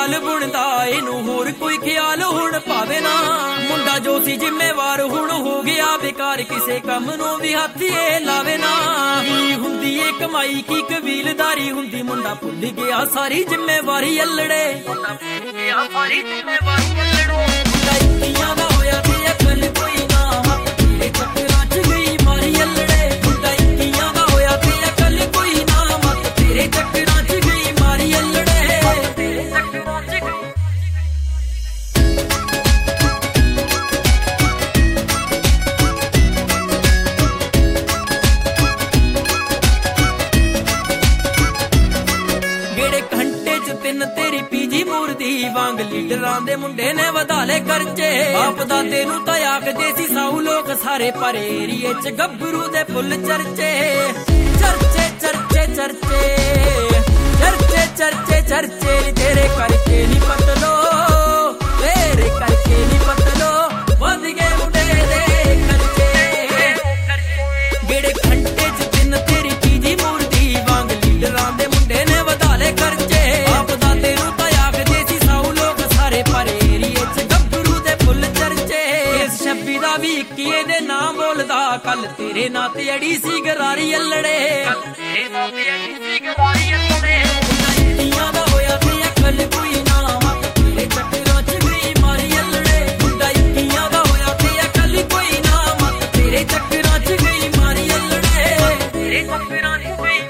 ਫੁੱਲ ਬੁਣਦਾ ਇਹਨੂੰ ਹੋਰ ਕੋਈ ਖਿਆਲ ਹੁਣ ਪਾਵੇ ਨਾ। ਮੁੰਡਾ ਜੋ ਸੀ ਜ਼ਿੰਮੇਵਾਰ ਹੁਣ ਹੋ ਗਿਆ ਬੇਕਾਰ, ਕਿਸੇ ਕੰਮ ਨੂੰ ਵੀ ਹੱਥ ਇਹ ਲਾਵੇ ਨਾ। ਕੀ ਹੁੰਦੀ ਏ ਕਮਾਈ ਕੀ ਕਬੀਲਦਾਰੀ ਹੁੰਦੀ, ਮੁੰਡਾ ਭੁੱਲ ਗਿਆ ਸਾਰੀ ਜ਼ਿੰਮੇਵਾਰੀ ਅਲੜੇ। ਮੁੰਡਾ ਭੁੱਲ ਗਿਆ ਸਾਰੀ ਜ਼ਿੰਮੇਵਾਰੀ ਅਲੜੋ। ਮੁੰਡਾ ਇੱਕੀਆਂ ਦਾ ਹੋਇਆ ਤੇ ਅਕਲ ਕੋਈ ਨਾ, ਹੱਥ ਤੇਰੇ ਚੱਕਰਾਂ ਚ ਗਈ ਮਾਰੀ ਅਲੜੇ। ਮੁੰਡਾ ਇੱਕੀਆਂ ਦਾ ਹੋਇਆ ਤੇ ਅਕਲ ਕੋਈ ਨਾ, ਮੱਤ ਤੇਰੇ ਚੱਕਰਾਂ ਚ ਗਈ ਮਾਰੀ ਅਲੜੇ। ਤੇਰੇ ਚੱਕਰਾਂ ਚ ਗਈ ਤੇਰੀ ਪੀਜੀ ਮੂਰਤੀ ਵਾਂਗ ਲੀਡਰਾਂ ਦੇ ਮੁੰਡੇ ਨੇ ਵਧਾ ਲੈ ਖਰਚੇ। ਬਾਪ ਦਾਦੇ ਨੂੰ ਤਾਂ ਆਖਦੇ ਸੀ ਸਾਊ ਲੋਕ ਸਾਰੇ, ਪਰ ਏਰੀਏ ਚ ਗੱਭਰੂ ਦੇ ਫੁੱਲ ਚਰਚੇ। ਚਰਚੇ ਚਰਚੇ ਚਰਚੇ ਚਰਚੇ ਚਰਚੇ ਚਰਚੇ ਤੇਰੇ ਕਰਕੇ ਨਹੀਂ ਪਤਲੋ, ਤੇਰੇ ਕਰਕੇ ਨਹੀਂ ਪਤਲੋ ਵੱਧ ਗਏ ਮੁੰਡੇ ਦੇ ਖਰਚੇ। ਜਿਹੜੇ ਘੰਟੇ ਚ ਦਿਨ ਤੇਰੀ ਪੀਜੀ ਮੂਰਤੀ ਵਾਂਗ ਲੀਡਰਾਂ ਦੇ ਮੁੰਡੇ ਨੇ ਵਧਾ ਲੈ ਖਰਚੇ। ਵੀ ਇੱਕੀਏ ਦੇ ਨਾਂ ਬੋਲਦਾ, ਕੱਲ ਤੇਰੇ ਨਾਂ ਤੇ ਅੜੀ ਸੀ ਗਰਾਰੀ ਅਲੜੇ। ਤੇਰੇ ਨਾਂ ਤੇ ਅੜੀ ਸੀ ਗਰਾਰੀ ਅਲੜੇ। ਇੱਕੀਆਂ ਦਾ ਹੋਇਆ ਤੇ ਅਕਲ ਕੋਈ ਨਾ, ਮੱਤ ਤੇਰੇ ਚੱਕਰਾਂ ਚ ਗਈ ਮਾਰੀ ਅਲੜੇ। ਮੁੰਡਾ ਇੱਕੀਆਂ ਦਾ ਹੋਇਆ ਤੇ ਅਕਲ ਕੋਈ ਨਾ, ਮੱਤ ਤੇਰੇ ਚੱਕਰਾਂ ਚ ਗਈ ਮਾਰੀ ਅਲੜੇ। ਤੇਰੇ ਚੱਕਰਾਂ ਚ ਗਈ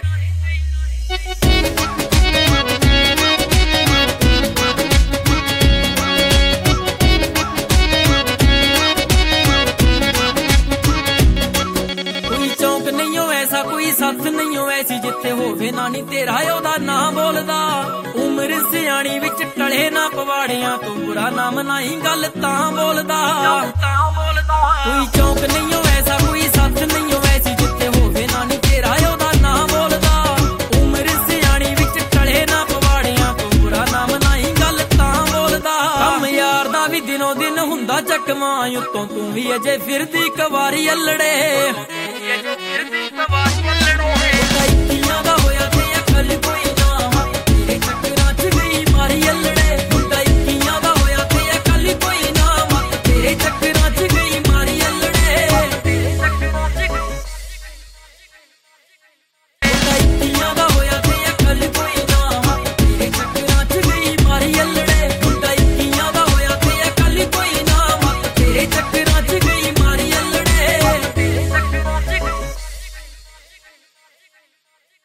ਕੋਈ ਸੱਥ ਨਹੀਂ ਐਸੀ ਜਿੱਥੇ ਹੋਵੇ ਨਾ ਨੀ ਤੇਰਾ ਉਹਦਾ ਨਾਂ ਬੋਲਦਾ। ਉਮਰ ਸਿਆਣੀ ਵਿੱਚ ਟਲੇ ਨਾ ਪਵਾੜਿਆਂ ਤੋਂ ਬੁਰਾ ਨਾਮ ਨਹੀਂ ਗੱਲ ਤਾਂ ਬੋਲਦਾ। ਕੋਈ ਚੌਂਕ ਨਹੀਂ ਐਸਾ ਕੋਈ ਸੱਥ ਨਹੀਂ ਐਸੀ ਜਿੱਥੇ ਹੋਵੇ ਨਾ ਨੀ ਤੇਰਾ ਉਹਦਾ ਨਾਂ ਬੋਲਦਾ। ਉਮਰ ਸਿਆਣੀ ਵਿੱਚ ਟਲੇ ਨਾ ਪਵਾੜਿਆਂ ਤੋਂ ਬੁਰਾ ਨਾਮ ਨਹੀਂ ਗੱਲ ਤਾਂ ਬੋਲਦਾ। ਕੰਮ ਯਾਰ ਦਾ ਵੀ ਦਿਨੋਂ ਦਿਨ ਹੁੰਦਾ ਚੱਕਵਾਂ, ਉੱਤੋਂ ਤੂੰ ਵੀ ਅਜੇ ਫਿਰਦੀ ਕਵਾਰੀ ਅਲੜੇ।